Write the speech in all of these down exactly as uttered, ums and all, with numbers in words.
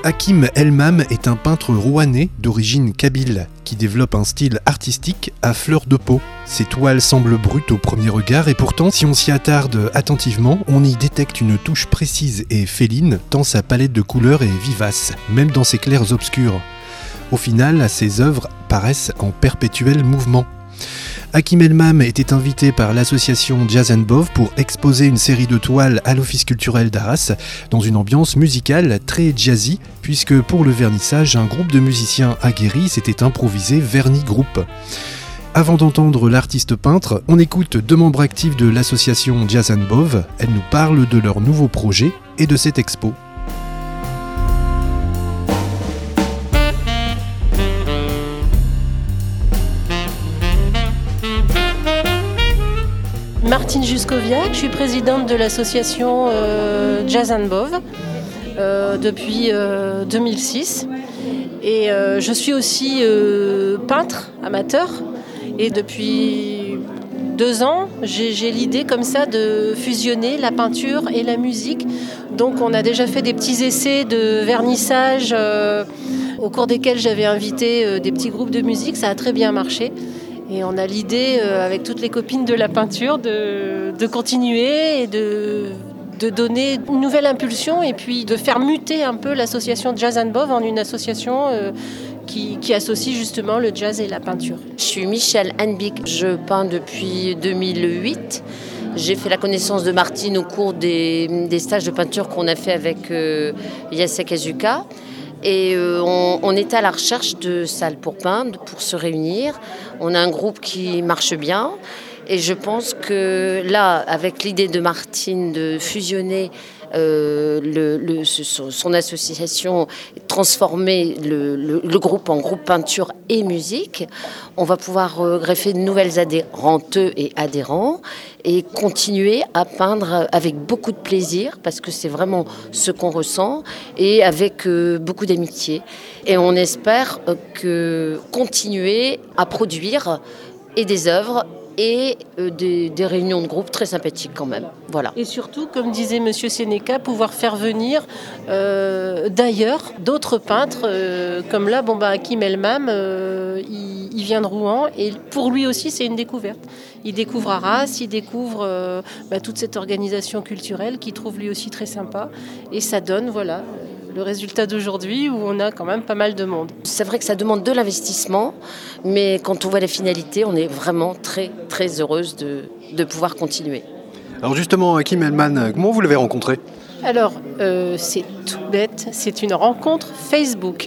Hakim Elmam est un peintre rouennais d'origine kabyle qui développe un style artistique à fleur de peau. Ses toiles semblent brutes au premier regard et pourtant, si on s'y attarde attentivement, on y détecte une touche précise et féline tant sa palette de couleurs est vivace, même dans ses clairs obscurs. Au final, ses œuvres paraissent en perpétuel mouvement. Hakim Elmam était invité par l'association Jazz and Bove pour exposer une série de toiles à l'Office culturel d'Arras dans une ambiance musicale très jazzy puisque pour le vernissage, un groupe de musiciens aguerris s'était improvisé vernis groupe. Avant d'entendre l'artiste peintre, on écoute deux membres actifs de l'association Jazz and Bove. Elles nous parlent de leur nouveau projet et de cette expo. Martine Juscoviac, je suis présidente de l'association euh, Jazz and Bove euh, depuis euh, deux mille six et euh, je suis aussi euh, peintre amateur et depuis deux ans j'ai, j'ai l'idée comme ça de fusionner la peinture et la musique. Donc on a déjà fait des petits essais de vernissage euh, au cours desquels j'avais invité euh, des petits groupes de musique, ça a très bien marché. Et on a l'idée, euh, avec toutes les copines de la peinture, de, de continuer et de, de donner une nouvelle impulsion et puis de faire muter un peu l'association Jazz and Bove en une association euh, qui, qui associe justement le jazz et la peinture. Je suis Michèle Hanbick, je peins depuis deux mille huit. J'ai fait la connaissance de Martine au cours des, des stages de peinture qu'on a fait avec euh, Jacek Azuka. Et euh, on, on était à la recherche de salles pour peindre, pour se réunir. On a un groupe qui marche bien. Et je pense que là, avec l'idée de Martine de fusionner euh, le, le, son association, transformer le, le, le groupe en groupe peinture et musique, on va pouvoir euh, greffer de nouvelles adhérentes et adhérents et continuer à peindre avec beaucoup de plaisir, parce que c'est vraiment ce qu'on ressent, et avec euh, beaucoup d'amitié. Et on espère euh, que continuer à produire et des œuvres et euh, des, des réunions de groupe très sympathiques quand même. Voilà. Et surtout, comme disait Monsieur Sénéca, pouvoir faire venir euh, d'ailleurs d'autres peintres, euh, comme là, bon, bah, Hakim Elmam, euh, il, il vient de Rouen, et pour lui aussi, c'est une découverte. Il découvre Arras, il découvre euh, bah, toute cette organisation culturelle qu'il trouve lui aussi très sympa, et ça donne, voilà, le résultat d'aujourd'hui où on a quand même pas mal de monde. C'est vrai que ça demande de l'investissement, mais quand on voit la finalité, on est vraiment très très heureuse de, de pouvoir continuer. Alors justement, Hakim Elmam, comment vous l'avez rencontré ? Alors, euh, c'est tout bête, c'est une rencontre Facebook.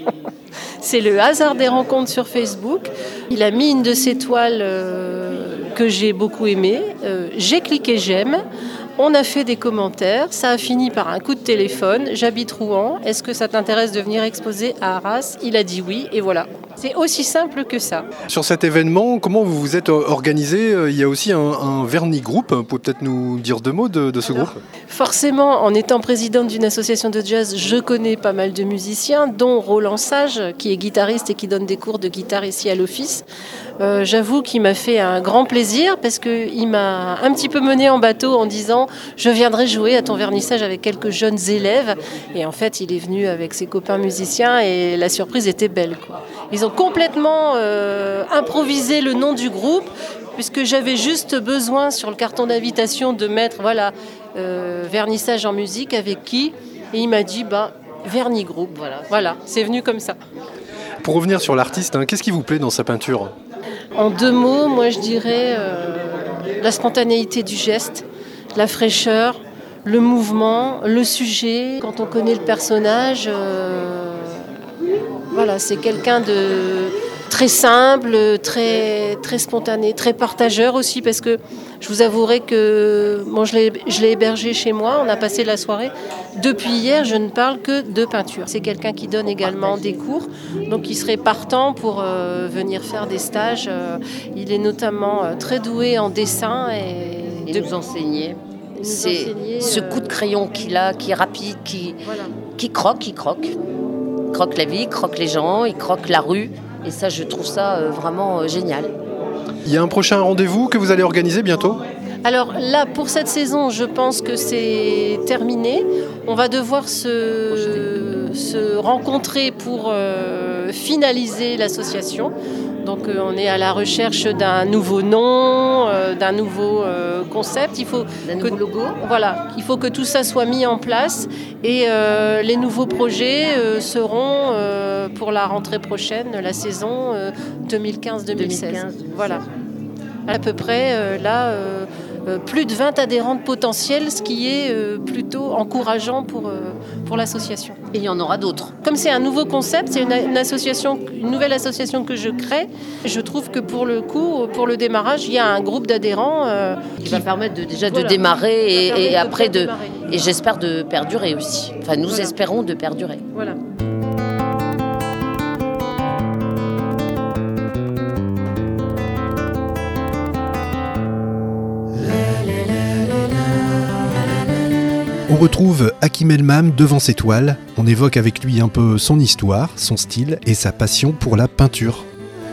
C'est le hasard des rencontres sur Facebook. Il a mis une de ses toiles euh, que j'ai beaucoup aimée. Euh, j'ai cliqué j'aime. On a fait des commentaires, ça a fini par un coup de téléphone. J'habite Rouen, est-ce que ça t'intéresse de venir exposer à Arras ? Il a dit oui, et voilà. C'est aussi simple que ça. Sur cet événement, comment vous vous êtes organisé ? Il y a aussi un, un vernis groupe. Vous pouvez peut-être nous dire deux mots de, de ce Alors, groupe ? Forcément, en étant présidente d'une association de jazz, je connais pas mal de musiciens, dont Roland Sage, qui est guitariste et qui donne des cours de guitare ici à l'office. Euh, j'avoue qu'il m'a fait un grand plaisir parce qu'il m'a un petit peu mené en bateau en disant « Je viendrai jouer à ton vernissage avec quelques jeunes élèves ». Et en fait, il est venu avec ses copains musiciens et la surprise était belle, quoi. Ils ont complètement euh, improvisé le nom du groupe puisque j'avais juste besoin sur le carton d'invitation de mettre voilà, euh, vernissage en musique avec qui. Et il m'a dit bah, « Vernis groupe ». Voilà, voilà, c'est venu comme ça. Pour revenir sur l'artiste, hein, qu'est-ce qui vous plaît dans sa peinture ? En deux mots, moi je dirais euh, la spontanéité du geste, la fraîcheur, le mouvement, le sujet. Quand on connaît le personnage, euh, voilà, c'est quelqu'un de très simple, très, très spontané, très partageur aussi, parce que je vous avouerai que bon, je l'ai, je l'ai hébergé chez moi, on a passé la soirée. Depuis hier, je ne parle que de peinture. C'est quelqu'un qui donne également des cours, donc il serait partant pour euh, venir faire des stages. Euh, il est notamment euh, très doué en dessin et, et de nous enseigner. Nous C'est enseigner, ce euh... coup de crayon qu'il a, qui est rapide, qui, voilà. qui croque, qui croque. Il croque la vie, il croque les gens, il croque la rue. Et ça, je trouve ça euh, vraiment euh, génial. Il y a un prochain rendez-vous que vous allez organiser bientôt ? Alors là, pour cette saison, je pense que c'est terminé. On va devoir se, se rencontrer pour euh, finaliser l'association. Donc euh, on est à la recherche d'un nouveau nom, euh, d'un nouveau euh, concept. Il faut d'un que, nouveau logo. Voilà, il faut que tout ça soit mis en place et euh, les nouveaux projets euh, seront euh, pour la rentrée prochaine, la saison euh, deux mille quinze deux mille seize. Voilà. À peu près euh, là, euh, euh, plus de vingt adhérentes potentielles, ce qui est euh, plutôt encourageant pour, euh, pour l'association. Et il y en aura d'autres. Comme c'est un nouveau concept, c'est une, une, association, une nouvelle association que je crée, je trouve que pour le coup, pour le démarrage, il y a un groupe d'adhérents euh, qui, qui va permettre de, déjà voilà, de démarrer et, et et après de, démarrer. et j'espère de perdurer aussi. Enfin, nous voilà. espérons de perdurer. Voilà. On retrouve Hakim Elmam devant ses toiles. On évoque avec lui un peu son histoire, son style et sa passion pour la peinture.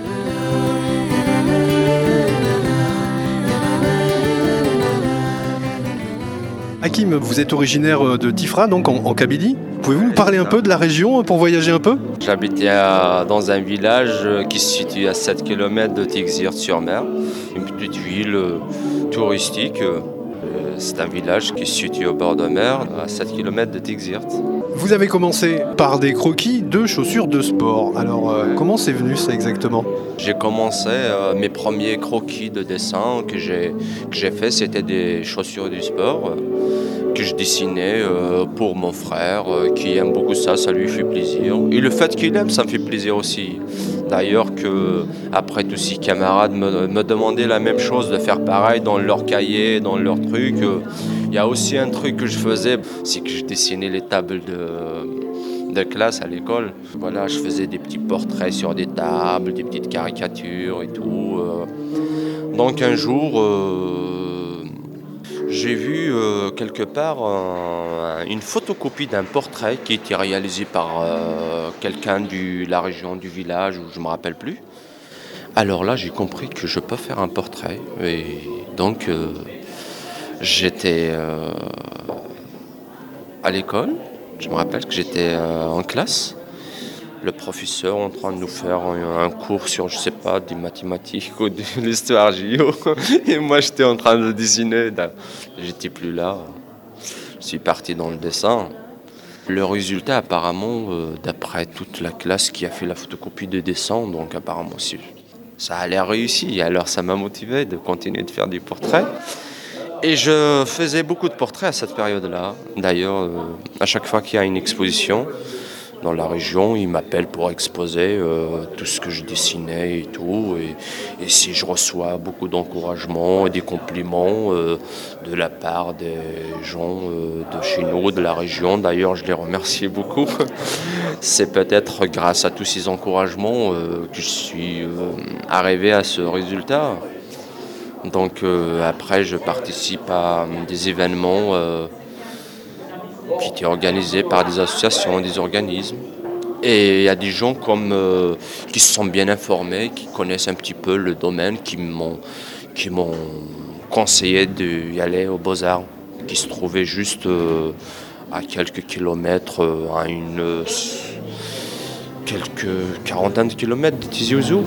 Hakim, vous êtes originaire de Tifra, donc en, en Kabylie. Pouvez-vous nous parler un peu de la région pour voyager un peu ? J'habitais à, dans un village qui se situe à sept kilomètres de Tixirt-sur-Mer, une petite ville euh, touristique. Euh, c'est un village qui se situe au bord de mer, à sept kilomètres de Tixirt. Vous avez commencé par des croquis de chaussures de sport. Alors, euh, comment c'est venu ça exactement ? J'ai commencé, euh, mes premiers croquis de dessin que j'ai, que j'ai fait, c'était des chaussures du sport euh, que je dessinais euh, pour mon frère euh, qui aime beaucoup ça, ça lui fait plaisir. Et le fait qu'il aime, ça me fait plaisir aussi. D'ailleurs, que, après tous ces camarades me, me demandaient la même chose, de faire pareil dans leur cahier, dans leurs trucs. Il y a aussi un truc que je faisais, c'est que je dessinais les tables de, de classe à l'école. Voilà, je faisais des petits portraits sur des tables, des petites caricatures et tout. Donc un jour, euh, j'ai vu euh, quelque part un, une photocopie d'un portrait qui était réalisé par euh, quelqu'un de la région, du village, où je ne me rappelle plus. Alors là, j'ai compris que je peux faire un portrait. Et donc, euh, j'étais euh, à l'école. Je me rappelle que j'étais euh, en classe. Le professeur en train de nous faire un, un cours sur, je sais pas, des mathématiques ou de l'histoire géo. Et moi, j'étais en train de dessiner. J'étais plus là. Je suis parti dans le dessin. Le résultat, apparemment, euh, d'après toute la classe qui a fait la photocopie de dessin, donc apparemment, ça a l'air réussi. Alors, ça m'a motivé de continuer de faire des portraits. Et je faisais beaucoup de portraits à cette période-là. D'ailleurs, euh, à chaque fois qu'il y a une exposition dans la région, ils m'appellent pour exposer euh, tout ce que je dessinais et tout. Et, et si je reçois beaucoup d'encouragement et des compliments euh, de la part des gens euh, de chez nous, de la région, d'ailleurs, je les remercie beaucoup. C'est peut-être grâce à tous ces encouragements euh, que je suis euh, arrivé à ce résultat. Donc euh, après, je participe à des événements euh, qui étaient organisés par des associations, des organismes. Et il y a des gens comme, euh, qui se sont bien informés, qui connaissent un petit peu le domaine, qui m'ont, qui m'ont conseillé d'y aller aux Beaux-Arts, qui se trouvait juste euh, à quelques kilomètres, euh, à une euh, quelques quarantaine de kilomètres de Tizi Ouzou.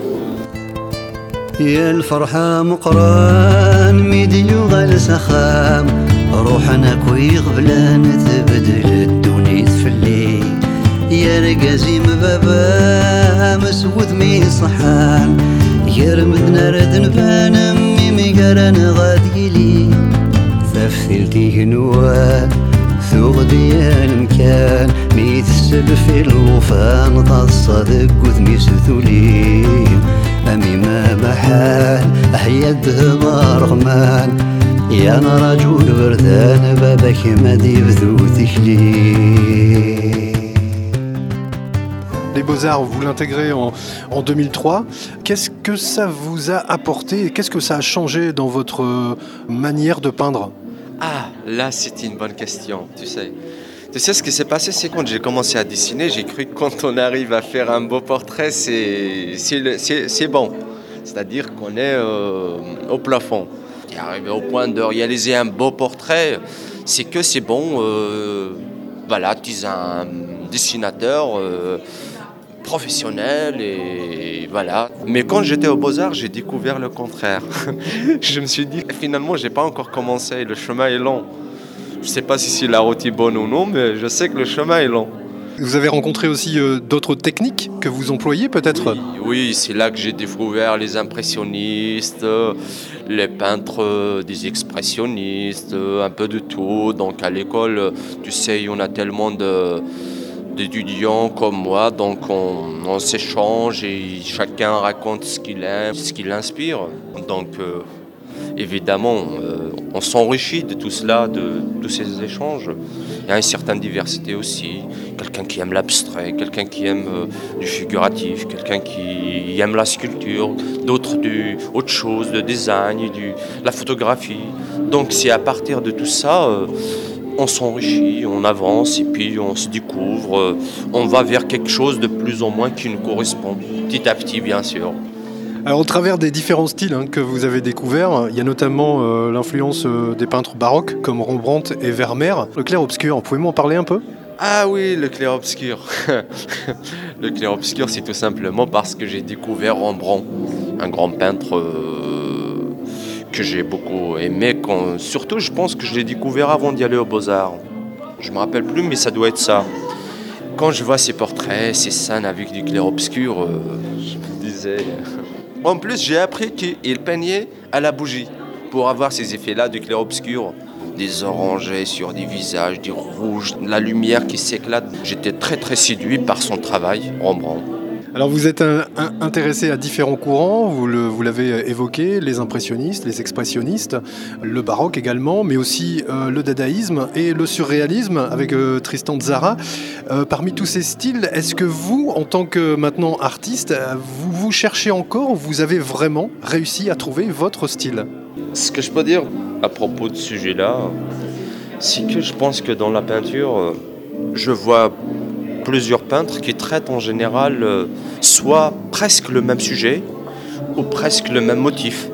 يا الفرحة مقران ميدي وغال سخام روحنا كوي غبلان تبدل الدنيا تفلي يا رقازي مبابا مسود مي صحان يا رمدنا رد نبان امي ميقارن غاديلي ثفتلتي هنوان ثوغ ديال مكان ميت السلف الوفان تصدق وذمي ستولي أمي ما محال أحيا الدهما رغمان يا أنا رجل بردان بابك مادي بذو تكلي. Les Beaux-Arts, vous l'intégrez en, en deux mille trois. Qu'est-ce que ça vous a apporté et qu'est-ce que ça a changé dans votre manière de peindre ? Ah, là, c'était une bonne question, tu sais. Tu sais, ce qui s'est passé, c'est quand j'ai commencé à dessiner, j'ai cru que quand on arrive à faire un beau portrait, c'est, c'est, le, c'est, c'est bon. C'est-à-dire qu'on est euh, au plafond. Et arrivé au point de réaliser un beau portrait, c'est que c'est bon. Euh, voilà, tu es un dessinateur euh, professionnel et voilà. Mais quand j'étais aux Beaux-Arts, j'ai découvert le contraire. Je me suis dit, finalement, j'ai pas encore commencé, le chemin est long. Je sais pas si c'est la route est bonne ou non, mais je sais que le chemin est long. Vous avez rencontré aussi euh, d'autres techniques que vous employez peut-être ? Oui, oui, c'est là que j'ai découvert les impressionnistes, les peintres des expressionnistes, un peu de tout. Donc à l'école, tu sais, on a tellement de, d'étudiants comme moi, donc on, on s'échange et chacun raconte ce qu'il aime, ce qui l'inspire. Donc euh, évidemment, euh, on s'enrichit de tout cela, de tous ces échanges. Il y a une certaine diversité aussi. Quelqu'un qui aime l'abstrait, quelqu'un qui aime euh, du figuratif, quelqu'un qui aime la sculpture, d'autres du autre chose, le design, du, la photographie. Donc c'est à partir de tout ça, euh, on s'enrichit, on avance et puis on se découvre. Euh, on va vers quelque chose de plus ou moins qui nous correspond, petit à petit bien sûr. Alors au travers des différents styles hein, que vous avez découverts, il y a notamment euh, l'influence euh, des peintres baroques comme Rembrandt et Vermeer. Le clair-obscur, pouvez-vous m'en parler un peu ? Ah oui, le clair-obscur. Le clair-obscur, c'est tout simplement parce que j'ai découvert Rembrandt, un grand peintre euh, que j'ai beaucoup aimé. Quand, surtout, je pense que je l'ai découvert avant d'y aller aux Beaux-Arts. Je ne me rappelle plus, mais ça doit être ça. Quand je vois ses portraits, ses scènes avec du clair-obscur, euh, je me disais... En plus, j'ai appris qu'il peignait à la bougie pour avoir ces effets-là de clair-obscur. Des orangés sur des visages, du rouge, la lumière qui s'éclate. J'étais très très séduit par son travail, Rembrandt. Alors vous êtes un, un, intéressé à différents courants, vous, le, vous l'avez évoqué, les impressionnistes, les expressionnistes, le baroque également, mais aussi euh, le dadaïsme et le surréalisme avec euh, Tristan Tzara. Euh, parmi tous ces styles, est-ce que vous, en tant que maintenant artiste, vous vous cherchez encore ou vous avez vraiment réussi à trouver votre style ? Ce que je peux dire à propos de ce sujet-là, c'est que je pense que dans la peinture, je vois plusieurs peintres qui traitent en général euh, soit presque le même sujet ou presque le même motif.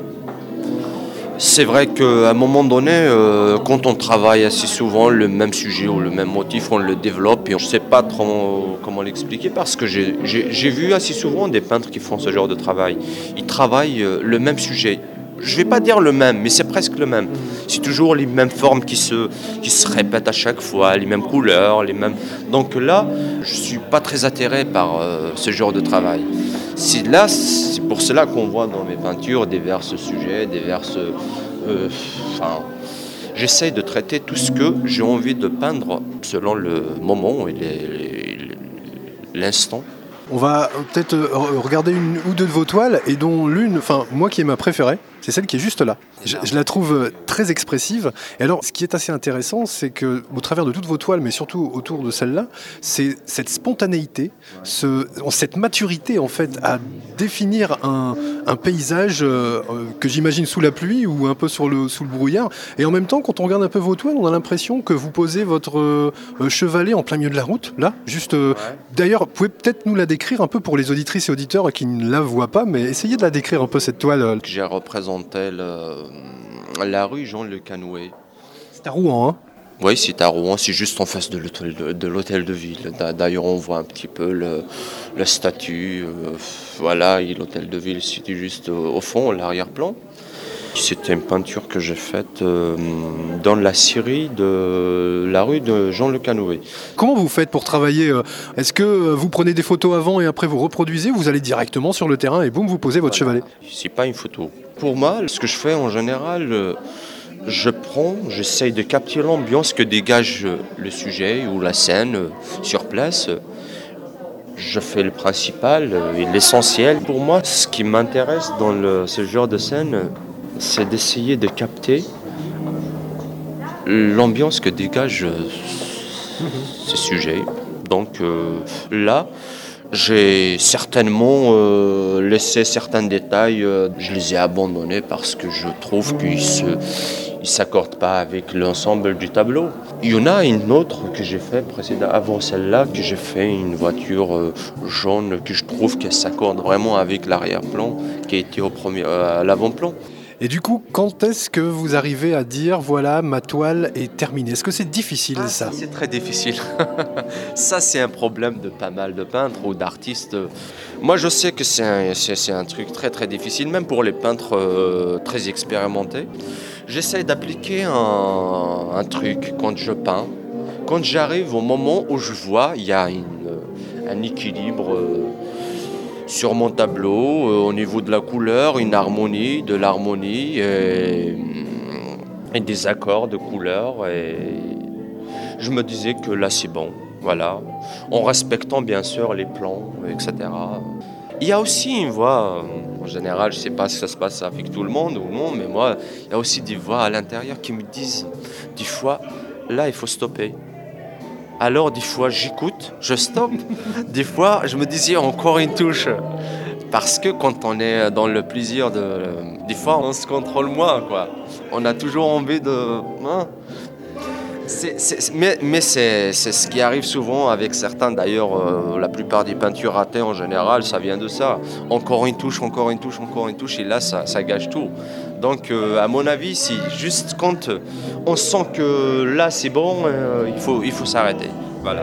C'est vrai qu'à un moment donné, euh, quand on travaille assez souvent le même sujet ou le même motif, on le développe et je ne sais pas trop comment l'expliquer parce que j'ai, j'ai, j'ai vu assez souvent des peintres qui font ce genre de travail. Ils travaillent euh, le même sujet. Je ne vais pas dire le même, mais c'est presque le même. C'est toujours les mêmes formes qui se, qui se répètent à chaque fois, les mêmes couleurs, les mêmes... Donc là, je ne suis pas très attiré par euh, ce genre de travail. C'est là, c'est pour cela qu'on voit dans mes peintures divers sujets, divers... Euh, enfin, j'essaye de traiter tout ce que j'ai envie de peindre selon le moment et les, les, l'instant. On va peut-être regarder une ou deux de vos toiles et dont l'une, enfin moi qui est ma préférée, c'est celle qui est juste là. Je, je la trouve très expressive. Et alors, ce qui est assez intéressant, c'est que au travers de toutes vos toiles, mais surtout autour de celle-là, c'est cette spontanéité, ce, cette maturité en fait à définir un, un paysage euh, que j'imagine sous la pluie ou un peu sur le, sous le brouillard. Et en même temps, quand on regarde un peu vos toiles, on a l'impression que vous posez votre euh, chevalet en plein milieu de la route, là, juste. Euh, ouais. D'ailleurs, vous pouvez peut-être nous la décrire un peu pour les auditrices et auditeurs qui ne la voient pas, mais essayez de la décrire un peu cette toile. J'ai représenté le, la rue Jean Le Canoué. C'est à Rouen, hein ? Oui, c'est à Rouen, c'est juste en face de l'hôtel de, de, l'hôtel de ville. D'ailleurs, on voit un petit peu le, le statut. Euh, voilà, et l'hôtel de ville, c'était juste au, au fond, l'arrière-plan. C'était une peinture que j'ai faite euh, dans la scierie de la rue de Jean Le Canoué. Comment vous faites pour travailler ? Est-ce que vous prenez des photos avant et après vous reproduisez ou vous allez directement sur le terrain et boum, vous posez votre voilà. chevalet ? C'est pas une photo. Pour moi, ce que je fais en général, je prends, j'essaye de capter l'ambiance que dégage le sujet ou la scène sur place. Je fais le principal et l'essentiel. Pour moi, ce qui m'intéresse dans le, ce genre de scène, c'est d'essayer de capter l'ambiance que dégage ce sujet. Donc euh, là, j'ai certainement euh, laissé certains détails, euh, je les ai abandonnés parce que je trouve qu'ils ne s'accordent pas avec l'ensemble du tableau. Il y en a une autre que j'ai fait précédemment, avant celle-là, que j'ai fait une voiture euh, jaune que je trouve qu'elle s'accorde vraiment avec l'arrière-plan qui a été au premier, euh, à l'avant-plan. Et du coup, quand est-ce que vous arrivez à dire, voilà, ma toile est terminée? Est-ce que c'est difficile Ah, ça? C'est très difficile. Ça, c'est un problème de pas mal de peintres ou d'artistes. Moi, je sais que c'est un, c'est, c'est un truc très très difficile, même pour les peintres euh, très expérimentés. J'essaie d'appliquer un, un truc quand je peins. Quand j'arrive au moment où je vois, il y a une, un équilibre euh, sur mon tableau, euh, au niveau de la couleur, une harmonie, de l'harmonie et, et des accords de couleurs. Et je me disais que là, c'est bon. Voilà, en respectant bien sûr les plans, et cetera. Il y a aussi une voix, en général, je ne sais pas si ça se passe avec tout le monde ou non, mais moi, il y a aussi des voix à l'intérieur qui me disent, des fois, là, il faut stopper. Alors, des fois, j'écoute, je stoppe. Des fois, je me disais, encore une touche. Parce que quand on est dans le plaisir de... Des fois, on se contrôle moins, quoi. On a toujours envie de... Hein, C'est, c'est, mais mais c'est, c'est ce qui arrive souvent avec certains. D'ailleurs, euh, la plupart des peintures ratées en général, ça vient de ça. Encore une touche, encore une touche, encore une touche, et là, ça, ça gâche tout. Donc, euh, à mon avis, si juste quand on sent que là, c'est bon, euh, il faut, il faut s'arrêter. Voilà.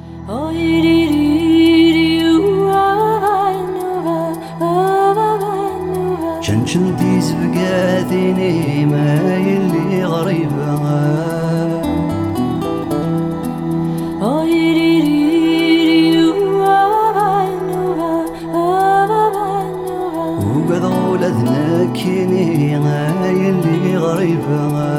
جنجلدي سبقاتيني ما يلي غريبة وقذول أذنكيني ما يلي غريبة.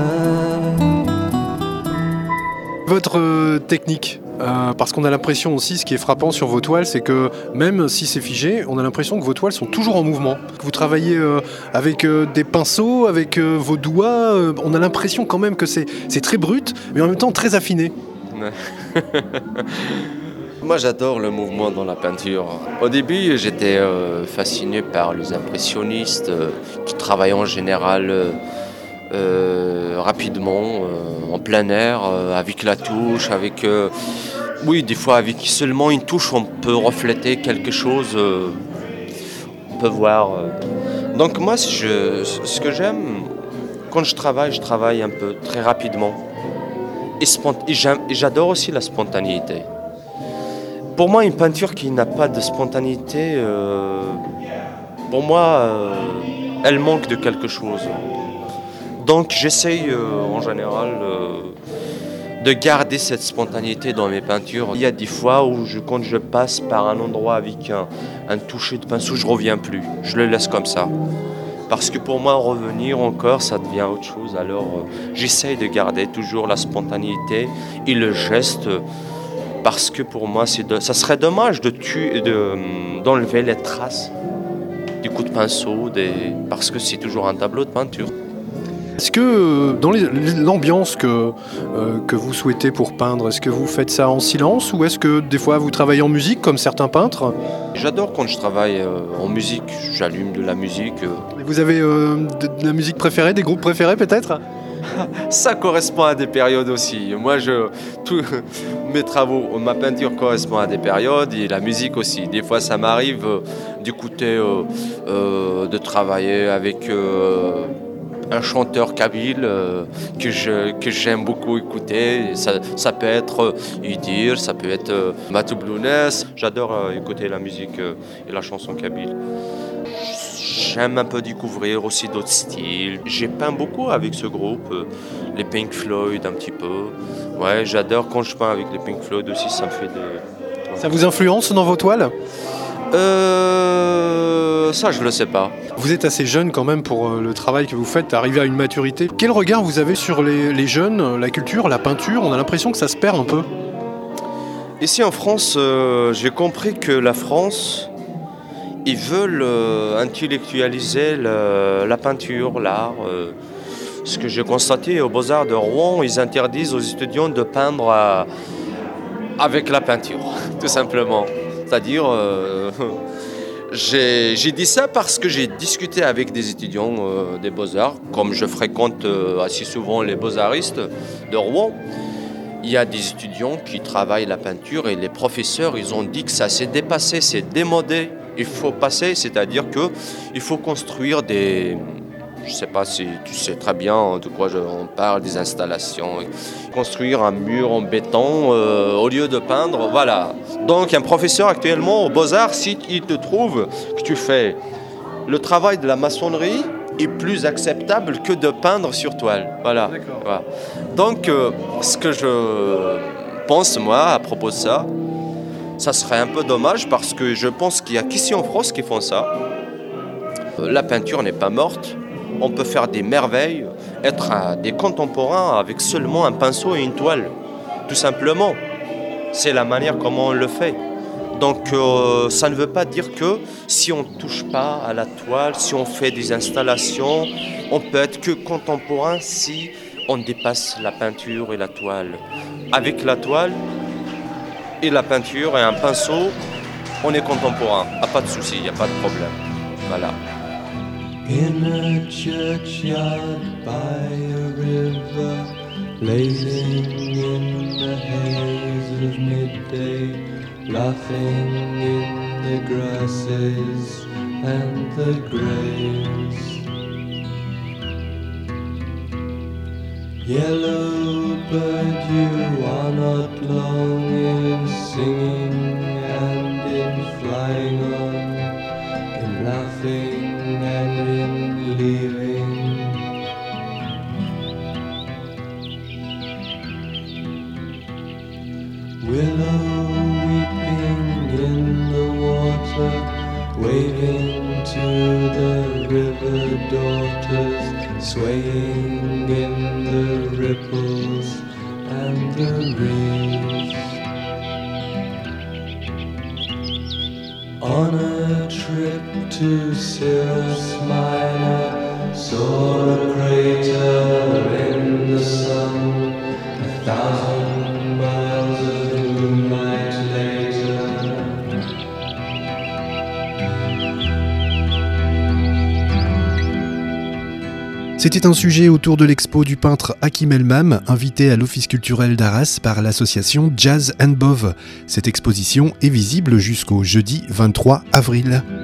Votre euh, technique, euh, parce qu'on a l'impression aussi, ce qui est frappant sur vos toiles, c'est que même si c'est figé, on a l'impression que vos toiles sont toujours en mouvement. Vous travaillez euh, avec euh, des pinceaux, avec euh, vos doigts, euh, on a l'impression quand même que c'est, c'est très brut, mais en même temps très affiné. Moi, j'adore le mouvement dans la peinture. Au début, j'étais euh, fasciné par les impressionnistes euh, qui travaillent en général euh, euh, rapidement, euh, en plein air, euh, avec la touche, avec... Euh, oui, des fois, avec seulement une touche, on peut refléter quelque chose, euh, on peut voir. Euh. Donc moi, je, ce que j'aime, quand je travaille, je travaille un peu très rapidement. Et, spont- et, j'aime, et j'adore aussi la spontanéité. Pour moi, une peinture qui n'a pas de spontanéité, euh, pour moi, euh, elle manque de quelque chose. Donc j'essaye euh, en général euh, de garder cette spontanéité dans mes peintures. Il y a des fois où je, quand je passe par un endroit avec un, un toucher de pinceau, je ne reviens plus. Je le laisse comme ça. Parce que pour moi, revenir encore, ça devient autre chose. Alors euh, j'essaye de garder toujours la spontanéité et le geste. Euh, Parce que pour moi, c'est de, ça serait dommage de tuer, de, d'enlever les traces du coup de pinceau, des, parce que c'est toujours un tableau de peinture. Est-ce que dans les, l'ambiance que, euh, que vous souhaitez pour peindre, est-ce que vous faites ça en silence ou est-ce que des fois vous travaillez en musique comme certains peintres? J'adore quand je travaille euh, en musique, j'allume de la musique. Euh. Vous avez euh, de, de la musique préférée, des groupes préférés peut-être? Ça correspond à des périodes aussi. Moi, je, tous mes travaux, ma peinture correspond à des périodes et la musique aussi. Des fois, ça m'arrive euh, d'écouter, euh, euh, de travailler avec euh, un chanteur kabyle euh, que, je, que j'aime beaucoup écouter. Ça, ça peut être euh, Idir, ça peut être euh, Matou Blounès. J'adore euh, écouter la musique euh, et la chanson kabyle. J'aime un peu découvrir aussi d'autres styles. J'ai peint beaucoup avec ce groupe, euh, les Pink Floyd un petit peu. Ouais, j'adore quand je peins avec les Pink Floyd aussi, ça me fait des... Ça vous influence dans vos toiles? Euh... Ça, je le sais pas. Vous êtes assez jeune quand même pour euh, le travail que vous faites, arriver à une maturité. Quel regard vous avez sur les, les jeunes, la culture, la peinture? On a l'impression que ça se perd un peu. Ici en France, euh, j'ai compris que la France... Ils veulent euh, intellectualiser le, la peinture, l'art. Euh, ce que j'ai constaté aux Beaux-Arts de Rouen, ils interdisent aux étudiants de peindre à, avec la peinture, tout simplement. C'est-à-dire, euh, j'ai, j'ai dit ça parce que j'ai discuté avec des étudiants euh, des Beaux-Arts, comme je fréquente euh, assez souvent les beaux-artistes de Rouen. Il y a des étudiants qui travaillent la peinture et les professeurs, ils ont dit que ça s'est dépassé, c'est démodé. Il faut passer, c'est-à-dire qu'il faut construire des, je ne sais pas si tu sais très bien de quoi je, on parle, des installations. Construire un mur en béton euh, au lieu de peindre, voilà. Donc un professeur actuellement aux Beaux-Arts, si il te trouve que tu fais le travail de la maçonnerie, est plus acceptable que de peindre sur toile. Voilà. Voilà. Donc, euh, ce que je pense, moi, à propos de ça, ça serait un peu dommage parce que je pense qu'il y a qu'ici en France qui font ça. Euh, la peinture n'est pas morte. On peut faire des merveilles, être un, des contemporains avec seulement un pinceau et une toile. Tout simplement. C'est la manière comment on le fait. Donc euh, ça ne veut pas dire que si on ne touche pas à la toile, si on fait des installations, on peut être que contemporain si on dépasse la peinture et la toile. Avec la toile et la peinture et un pinceau, on est contemporain. Ah, pas de souci, il n'y a pas de problème. Voilà. In a churchyard by a river, blazing in the haze of midday, laughing in the grasses and the graves. Yellow bird, you are not long in singing and in flying on, in laughing and in leaving. Willow weeping in the water, waving to the river daughters, swaying in the ripples and the reeds. On a trip to Cirrus Minor, saw a crater in the sun, a thousand miles of moonlight later. C'était un sujet autour de l'expo du peintre Hakim Elmam, invité à l'Office culturel d'Arras par l'association Jazz and Bove. Cette exposition est visible jusqu'au jeudi vingt-trois avril.